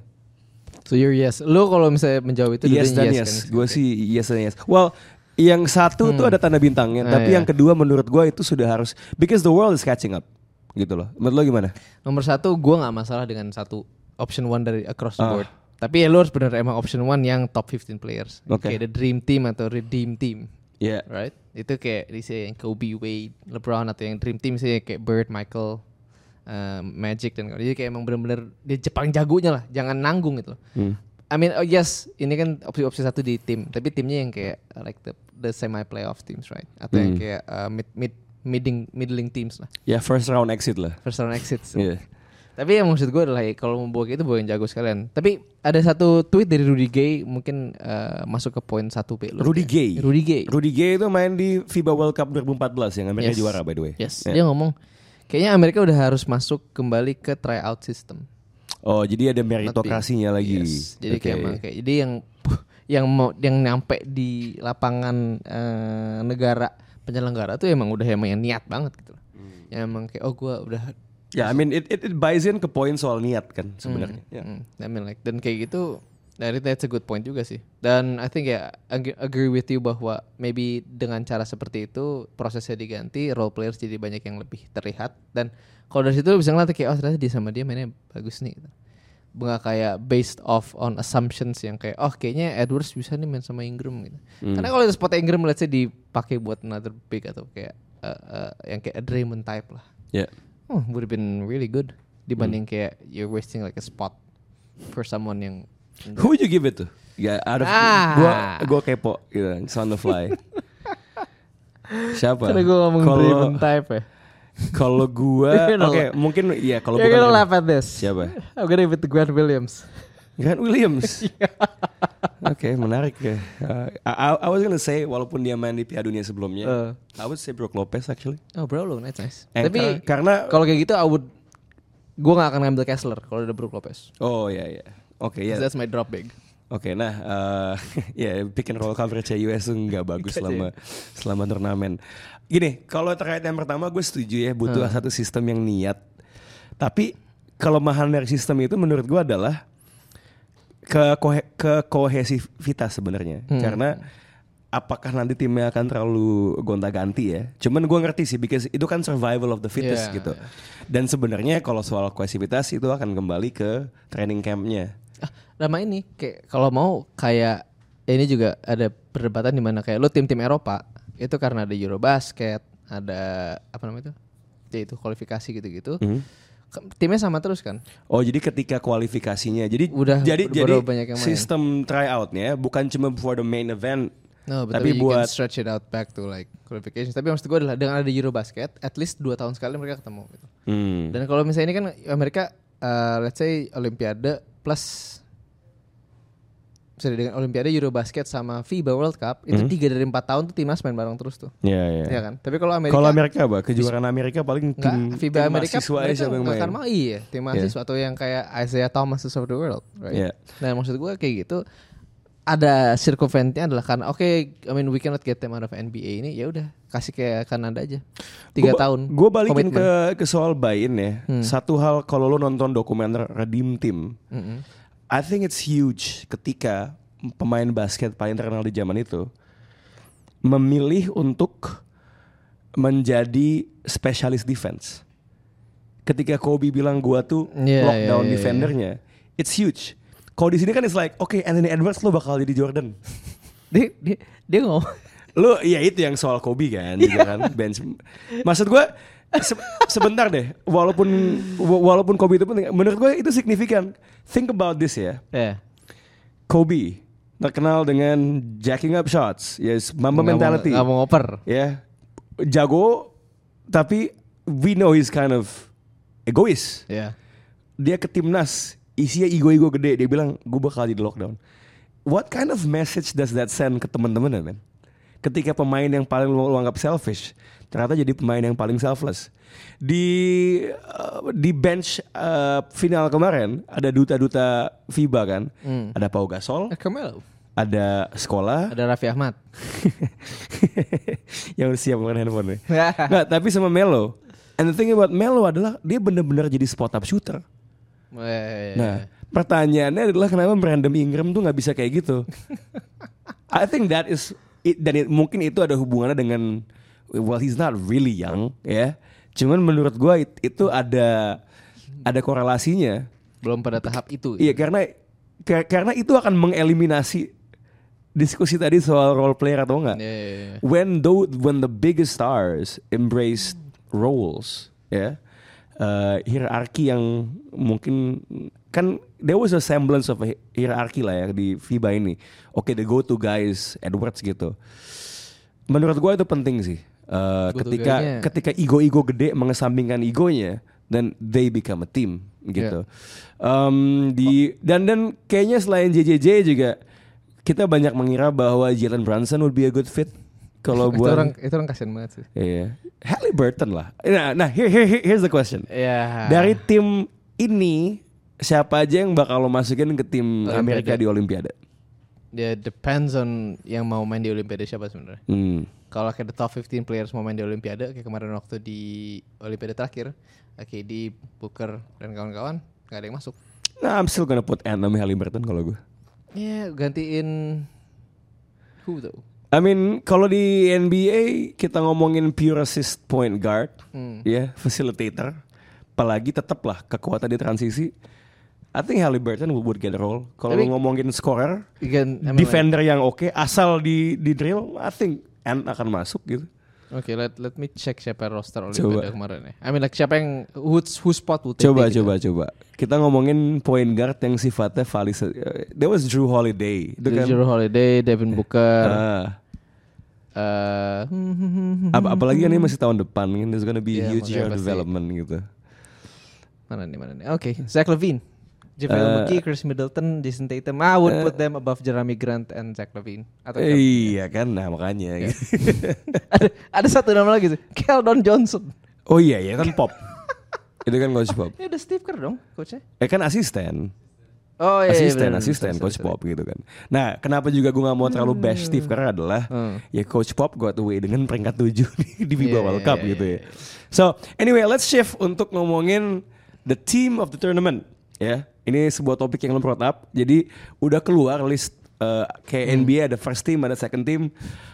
Speaker 2: So you're yes. Lo kalau misalnya menjawab itu
Speaker 1: yes dan yes, yes. Kan? Gue sih yes dan yes. Well, yang satu hmm. tuh ada tanda bintangnya, nah, tapi yeah. yang kedua menurut gue itu sudah harus, because the world is catching up, gitu loh. Menurut lo gimana?
Speaker 2: Nomor satu, gue nggak masalah dengan satu option one dari across the board. Uh. Tapi ya lo harus benar emang option one yang top fifteen players, okay. Kayak the dream team atau redeem team,
Speaker 1: yeah.
Speaker 2: right? Itu kayak misalnya yang Kobe, Wade, LeBron, atau yang dream team misalnya kayak Bird, Michael. Uh, Magic dan jadi kayak emang benar-benar dia Jepang jagonya lah, jangan nanggung gitu. Hmm. I mean, oh yes, ini kan opsi-opsi satu di tim, tapi timnya yang kayak like the the semi playoff teams, right? Atau hmm. yang kayak uh, mid mid middling middling teams lah.
Speaker 1: Ya yeah, first round exit lah.
Speaker 2: First round exit. So.
Speaker 1: Yeah.
Speaker 2: Tapi yang maksud gue adalah kalau mau bawa itu bawa yang jago sekalian. Tapi ada satu tweet dari Rudy Gay, mungkin uh, masuk ke poin satu B.
Speaker 1: Rudy Gay.
Speaker 2: Rudy Gay.
Speaker 1: Rudy Gay itu main di FIBA World Cup dua ribu empat belas yang Amerika yes. juara by the way.
Speaker 2: Yes. Yeah. Dia ngomong kayaknya Amerika udah harus masuk kembali ke tryout system.
Speaker 1: Oh, jadi ada meritokrasinya lagi.
Speaker 2: Yes. Jadi okay. kayak emang kayak jadi yang yang mau yang nyampe di lapangan uh, negara penyelenggara tuh emang udah emang yang niat banget gitu. Hmm. Yang emang kayak oh gue udah.
Speaker 1: Ya, yeah, I mean it, it it buys in ke poin soal niat kan sebenarnya.
Speaker 2: Hmm. Yeah. Hmm. I mean like dan kayak gitu. Dari that's a good point juga sih. Dan I think ya yeah, agree with you bahwa maybe dengan cara seperti itu prosesnya diganti, role players jadi banyak yang lebih terlihat. Dan kalau dari situ lu bisa ngeliat kayak oh ternyata dia sama dia mainnya bagus nih gitu. Bukan kayak based off on assumptions yang kayak oh kayaknya Edwards bisa nih main sama Ingram gitu. Hmm. Karena kalau itu spot Ingram let's say dipakai buat another big atau kayak uh, uh, yang kayak a Draymond type lah.
Speaker 1: Yeah.
Speaker 2: Oh, would have been really good dibanding hmm. kayak you're wasting like a spot for someone yang
Speaker 1: Who would you give it to? Ya, yeah, ada
Speaker 2: ah.
Speaker 1: gua gua kepo gitu, on the fly. Siapa?
Speaker 2: Karena gue ngomong
Speaker 1: kalo,
Speaker 2: Draven type ya.
Speaker 1: Kalau gue, oke okay, mungkin ya kalau
Speaker 2: bukan. You're gonna laugh at this.
Speaker 1: Siapa?
Speaker 2: I'm gonna give it to Grant Williams.
Speaker 1: Grant Williams. Oke, okay, menarik ya. Uh, I, I was gonna say walaupun dia main di Piala Dunia sebelumnya, uh. I would say Brook Lopez actually.
Speaker 2: Oh bro, lo nice nice.
Speaker 1: And
Speaker 2: tapi
Speaker 1: karena
Speaker 2: kalau kayak gitu, I would, gue nggak akan ngambil Kessler kalau ada Brook Lopez.
Speaker 1: Oh iya yeah, iya. Yeah. Oke okay, ya. Yeah.
Speaker 2: That's my drop big.
Speaker 1: Oke, okay, nah, uh, ya yeah, pick and roll coverage U S tuh nggak bagus selama selama turnamen. Gini, kalau terkait yang pertama gue setuju ya, butuh hmm. satu sistem yang niat. Tapi kelemahan dari sistem itu menurut gue adalah ke kohe, ke kohesivitas sebenarnya. Hmm. Karena apakah nanti timnya akan terlalu gonta-ganti ya? Cuman gue ngerti sih, because itu kan survival of the fittest yeah, gitu. Yeah. Dan sebenarnya kalau soal kohesivitas itu akan kembali ke training campnya.
Speaker 2: Lama ini kayak kalau mau kayak ini juga ada perdebatan di mana kayak lo tim-tim Eropa itu karena ada Eurobasket, ada apa namanya itu, ya itu kualifikasi gitu-gitu, mm-hmm. timnya sama terus kan?
Speaker 1: Oh jadi ketika kualifikasinya, jadi
Speaker 2: udah
Speaker 1: jadi jadi
Speaker 2: banyak yang main.
Speaker 1: Sistem tryoutnya bukan cuma for the main event,
Speaker 2: no,
Speaker 1: tapi
Speaker 2: you
Speaker 1: buat
Speaker 2: can stretch it out back to like qualification. Tapi maksud gue adalah dengan ada Eurobasket, at least dua tahun sekali mereka ketemu. Gitu. Hmm. Dan kalau misalnya ini kan Amerika, uh, let's say Olimpiade plus misalnya dengan Olimpiade, Eurobasket sama FIBA World Cup itu hmm. tiga dari empat tahun tuh timnas main bareng terus tuh.
Speaker 1: Iya yeah, iya. Yeah.
Speaker 2: Iya kan. Tapi kalau Amerika,
Speaker 1: kalau Amerika apa? Kejuaraan Amerika paling tim,
Speaker 2: FIBA
Speaker 1: tim
Speaker 2: Amerika
Speaker 1: mahasiswa aja yang main.
Speaker 2: Kan mau iya tim mahasiswa yeah. atau yang kayak Isaiah Thomas of the world, right? Yeah. Nah maksud gue kayak gitu ada circumventnya adalah karena oke, okay, I mean we cannot get them out of N B A ini, ya udah kasih kayak Kanada aja tiga gua, tahun.
Speaker 1: Gue balikin ke ke soal buy-in ya. Hmm. Satu hal kalau lo nonton dokumenter Redeem Team, mm-hmm. I think it's huge ketika pemain basket paling terkenal di zaman itu memilih untuk menjadi spesialis defense. Ketika Kobe bilang gua tuh yeah, lockdown yeah, yeah, defendernya, yeah. It's huge. Kalau di sini kan it's like, oke okay, Anthony Edwards lo bakal jadi Jordan.
Speaker 2: dia dia dia ngomong.
Speaker 1: Lo ya itu yang soal Kobe kan, juga kan bench. Maksud gua se- sebentar deh, walaupun walaupun Kobe itu penting, menurut gua itu signifikan. Think about this ya. Yeah. Kobe terkenal dengan jacking up shots, yes, Mamba nggak mentality.
Speaker 2: Nggak mau ngoper.
Speaker 1: Ya, yeah. Jago, tapi we know he's kind of egois.
Speaker 2: Yeah.
Speaker 1: Dia ke timnas, isinya ego-ego gede. Dia bilang, gue bakal jadi lockdown. What kind of message does that send ke teman-teman, man? Ketika pemain yang paling lu, lu anggap selfish, ternyata jadi pemain yang paling selfless. Di uh, di bench uh, final kemarin ada duta-duta FIBA kan, hmm. ada Pau Gasol,
Speaker 2: Carmelo.
Speaker 1: Ada sekolah,
Speaker 2: ada Raffi Ahmad
Speaker 1: yang udah siap makan handphone. Nggak, tapi sama Melo. And the thing about Melo adalah dia benar-benar jadi spot up shooter.
Speaker 2: Wee.
Speaker 1: Nah, pertanyaannya adalah kenapa Brandon Ingram tuh nggak bisa kayak gitu? I think that is it, dan it, mungkin itu ada hubungannya dengan well he's not really young ya. Cuman menurut gue it, itu ada ada korelasinya.
Speaker 2: Belum pada tahap itu.
Speaker 1: Iya ya, karena k- karena itu akan mengeliminasi diskusi tadi soal role player atau enggak.
Speaker 2: Yeah, yeah, yeah.
Speaker 1: When though when the biggest stars embrace roles, ya, yeah, uh, hierarki yang mungkin kan there was a semblance of a hierarki lah ya di FIBA ini. Oke, okay, the go to guys Edwards gitu. Menurut gue itu penting sih. Uh, ketika ganya. ketika ego-ego gede mengesampingkan egonya, then they become a team gitu. Yeah. Um, di dan dan kayaknya selain J J J juga kita banyak mengira bahwa Jalen Brunson would be a good fit. Kalau buat
Speaker 2: itu orang itu orang kasian banget sih.
Speaker 1: Iya. Halliburton lah. Nah, nah here, here here's the question.
Speaker 2: Yeah.
Speaker 1: Dari tim ini siapa aja yang bakal lo masukin ke tim Olimpiade. Amerika di Olimpiade?
Speaker 2: Ya yeah, depends on yang mau main di Olimpiade siapa sebenarnya. Hmm. Kalau kayak the top fifteen players mau main di Olimpiade kayak kemarin waktu di Olimpiade terakhir, K D, Booker dan kawan-kawan nggak ada yang masuk.
Speaker 1: Nah, I'm still gonna put Anthony Halliburton kalau gue.
Speaker 2: Ya yeah, gantiin who though?
Speaker 1: I mean kalau di N B A kita ngomongin pure assist point guard, hmm. ya yeah, facilitator, apalagi tetaplah kekuatan di transisi. I think Halliburton would get a role. Kalau ngomongin scorer,
Speaker 2: again,
Speaker 1: defender like, yang oke, okay, asal di di drill, I think Ant akan masuk gitu.
Speaker 2: Oke, okay, let let me check siapa roster Olimpiade kemarin ya. I mean like siapa yang who, who spot will take.
Speaker 1: Coba coba gitu. coba. Kita ngomongin point guard yang sifatnya valid. There was Drew Holiday, itu kan?
Speaker 2: Drew Holiday, Devin Booker.
Speaker 1: Uh,
Speaker 2: uh,
Speaker 1: ap- apalagi kan ini masih tahun depan kan, there's gonna be
Speaker 2: yeah,
Speaker 1: huge year
Speaker 2: pasti.
Speaker 1: development gitu.
Speaker 2: Mana nih mana nih. Oke, okay. Zach LaVine. JaVale uh, McGee, Chris Middleton, Jason Tatum. I would uh, put them above Jeremy Grant and Zach LaVine. Atau
Speaker 1: iya kan, nah makanya.
Speaker 2: Yeah. ada, ada satu nama lagi sih, Keldon Johnson.
Speaker 1: Oh iya, ya kan Pop. Itu kan Coach Pop.
Speaker 2: Ya udah Steve Kerr dong, coachnya.
Speaker 1: Eh kan asisten.
Speaker 2: Oh iya,
Speaker 1: asisten,
Speaker 2: iya,
Speaker 1: asisten bener, Coach bener. Pop gitu kan. Nah, kenapa juga gue gak mau terlalu bash Steve Kerr adalah hmm. ya Coach Pop got away dengan peringkat tujuh di FIBA yeah, World Cup yeah, gitu ya. Yeah, yeah. So, anyway, let's shift untuk ngomongin the team of the tournament. Ya, ini sebuah topik yang lo brought up. Jadi udah keluar list uh, kayak hmm. N B A ada first team, ada second team.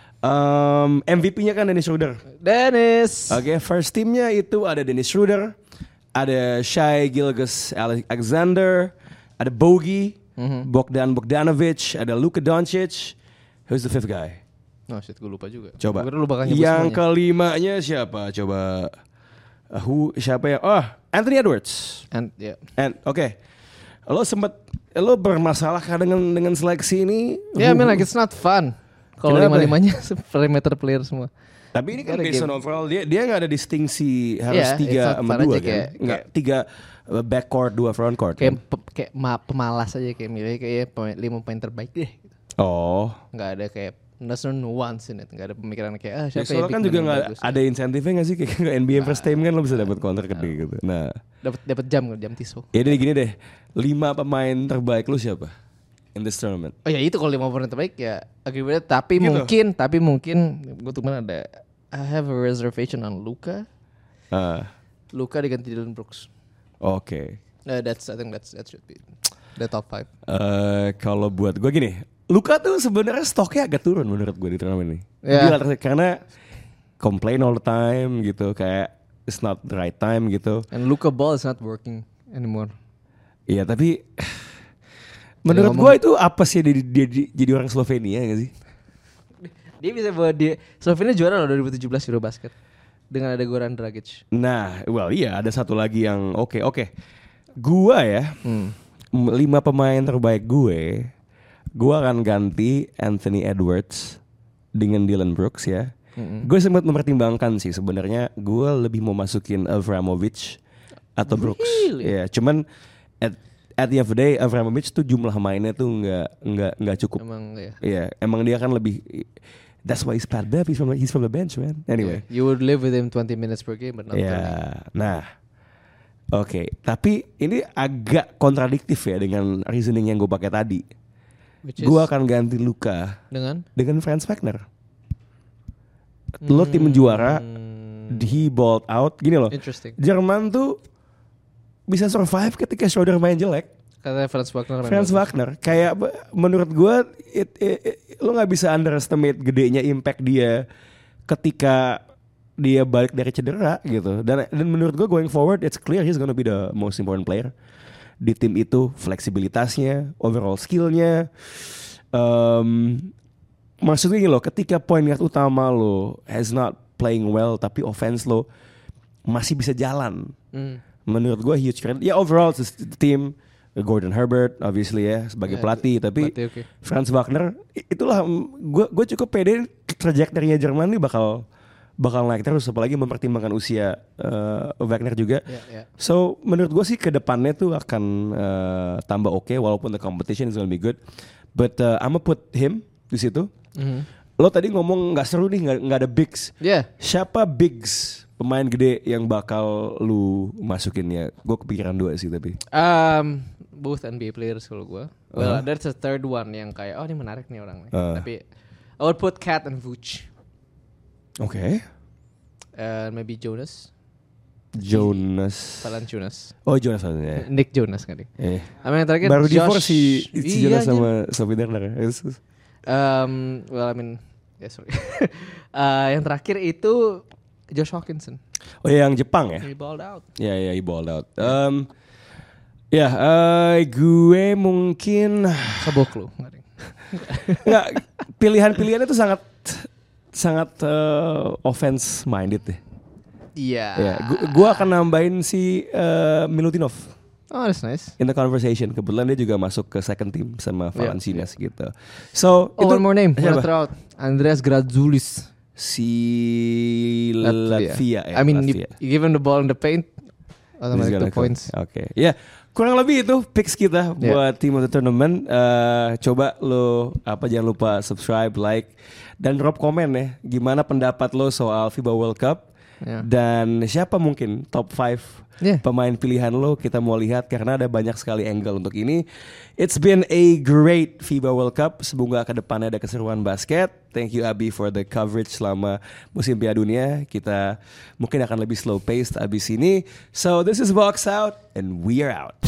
Speaker 1: Um, M V P-nya kan Dennis Schroeder.
Speaker 2: Dennis.
Speaker 1: Oke, okay, first teamnya itu ada Dennis Schroeder, ada Shai Gilgeous-Alexander, ada Bogey, mm-hmm. Bogdan Bogdanovic, ada Luka Doncic. Who's the fifth guy?
Speaker 2: Oh shit, gue lupa juga.
Speaker 1: Coba.
Speaker 2: Lupa
Speaker 1: yang kelimanya siapa? Coba. Uh, who, siapa ya? Oh, Anthony Edwards.
Speaker 2: And yeah.
Speaker 1: And oke. Okay. Lo sempat lo bermasalah dengan dengan seleksi ini?
Speaker 2: Ya, yeah, I mean like it's not fun. Kalau lima-limanya perimeter player semua.
Speaker 1: Tapi ini kan based on overall dia dia nggak ada distingsi harus yeah, tiga sama dua kan?
Speaker 2: Kayak,
Speaker 1: nggak kayak, tiga backcourt dua frontcourt.
Speaker 2: Kayak
Speaker 1: kan?
Speaker 2: pe, kayak ma, pemalas aja kayak milih kayak lima pemain terbaik deh.
Speaker 1: Oh.
Speaker 2: Nggak ada kayak there's no nuance in it. Nggak ada pemikiran kayak ah siapa
Speaker 1: ya,
Speaker 2: yang
Speaker 1: kan juga nggak ada insentifnya nggak sih kayak nggak N B A first time kan lo bisa dapat kontrak gede nah. gitu. Nah.
Speaker 2: Dapat dapat jam jam tisu.
Speaker 1: Ya jadi gini deh, lima pemain terbaik lu siapa in this tournament?
Speaker 2: Oh ya itu kalau lima pemain terbaik ya agree with it. Tapi gitu. mungkin tapi mungkin gue tuh mana ada I have a reservation on Luka. Uh. Luka diganti Dillon Brooks.
Speaker 1: Oke. Okay.
Speaker 2: Uh, that's I think that's that should be the top five.
Speaker 1: Uh, kalau buat gue gini, Luka tuh sebenarnya stoknya agak turun menurut gue di turnamen ini.
Speaker 2: Yeah.
Speaker 1: Gila, karena complain all the time gitu, kayak it's not the right time gitu.
Speaker 2: And Luka ball is not working anymore.
Speaker 1: Iya tapi menurut gue itu apa sih dia, dia, dia jadi orang Slovenia gak sih?
Speaker 2: Dia bisa bawa dia Slovenia juara loh dua ribu tujuh belas Eurobasket dengan ada Goran Dragic.
Speaker 1: Nah, well iya ada satu lagi yang oke okay, oke. Okay. Gua ya hmm. lima pemain terbaik gue, gua akan ganti Anthony Edwards dengan Dillon Brooks ya. Mm-hmm. Gue sempat mempertimbangkan sih sebenarnya gue lebih mau masukin Avramovic atau Brooks.
Speaker 2: Really?
Speaker 1: Ya, cuman at, at the end of the day Avramovic tuh jumlah mainnya tuh nggak nggak nggak cukup.
Speaker 2: Emang ya.
Speaker 1: Iya, emang dia kan lebih. That's why he's bad. He's from he's from the bench, man. Anyway,
Speaker 2: yeah, you would live with him twenty minutes per game, but not
Speaker 1: yeah. thirty. Nah, oke. Okay. Tapi ini agak kontradiktif ya dengan reasoning yang gue pakai tadi. Gue akan ganti Luka
Speaker 2: dengan
Speaker 1: dengan Franz Wagner. Lo tim juara, he balled out. Gini loh.
Speaker 2: Interesting.
Speaker 1: Jerman tuh bisa survive ketika Schroeder main jelek.
Speaker 2: Kata Franz Wagner.
Speaker 1: Franz Wagner, kayak menurut gue, it, it, it, lo nggak bisa underestimate gedenya impact dia ketika dia balik dari cedera gitu. Dan dan menurut gue going forward, it's clear he's gonna be the most important player di tim itu. Fleksibilitasnya, overall skillnya. Um, maksudnya gini loh, ketika point guard utama lo has not playing well, tapi offense lo masih bisa jalan. Mm. Menurut gue huge credit. Ya overall the team. Gordon Herbert obviously ya sebagai yeah, pelatih, tapi pelatih, okay. Franz Wagner itulah gue gue cukup pede trajektorinya Jerman nih bakal bakal naik terus, apalagi mempertimbangkan usia uh, Wagner juga. Yeah, yeah. So menurut gue sih ke depannya tuh akan uh, tambah oke okay, walaupun the competition is gonna be good, but uh, I'm gonna put him di situ. Mm-hmm. Lo tadi ngomong nggak seru nih, nggak ada bigs.
Speaker 2: Yeah.
Speaker 1: Siapa bigs pemain gede yang bakal lu masukin ya? Gue kepikiran dua sih tapi.
Speaker 2: Um, both N B A players kalau gue. Well, uh-huh. There's a third one yang kayak oh ini menarik nih orang nih. Uh. Tapi I would put Cat and Vooch.
Speaker 1: Oke. Okay.
Speaker 2: Uh, maybe Jonas.
Speaker 1: Jonas.
Speaker 2: Valanciunas.
Speaker 1: Oh Jonas ya.
Speaker 2: Nick Jonas kan. Eh. I mean, terakhir
Speaker 1: baru
Speaker 2: Josh.
Speaker 1: di force si, si Jonas iya, sama Sophie Turner.
Speaker 2: Um, well I mean, yeah sorry. uh, yang terakhir itu Josh Hawkinson.
Speaker 1: Oh yang Jepang ya?
Speaker 2: He balled out.
Speaker 1: Ya yeah, ya yeah, he balled out. Um, ya yeah, uh, gue mungkin
Speaker 2: Caboclo.
Speaker 1: Nggak, pilihan-pilihannya tuh sangat sangat uh, offense minded deh.
Speaker 2: Iya.
Speaker 1: Yeah. Gu- gua akan nambahin si uh, Milutinov.
Speaker 2: Oh, that's nice.
Speaker 1: In the conversation, kebetulan dia juga masuk ke second team sama Valanciunas yeah. gitu. So,
Speaker 2: oh,
Speaker 1: itu
Speaker 2: one more name, wanna throw out Andreas Grazoulis.
Speaker 1: Si Latvia. Latvia ya,
Speaker 2: I mean,
Speaker 1: Latvia.
Speaker 2: You, you give him the ball in the paint, automatic two points.
Speaker 1: Oke, okay. ya yeah. Kurang lebih itu picks kita yeah. buat Team of the Tournament. Uh, coba lo apa jangan lupa subscribe, like, dan drop komen ya. Gimana pendapat lo soal FIBA World Cup? Yeah. Dan siapa mungkin top five yeah. pemain pilihan lo, kita mau lihat karena ada banyak sekali angle untuk ini. It's been a great FIBA World Cup. Semoga ke depannya ada keseruan basket. Thank you Abi for the coverage selama musim Piala Dunia. Kita mungkin akan lebih slow paced abis ini. So this is Box Out and we are out.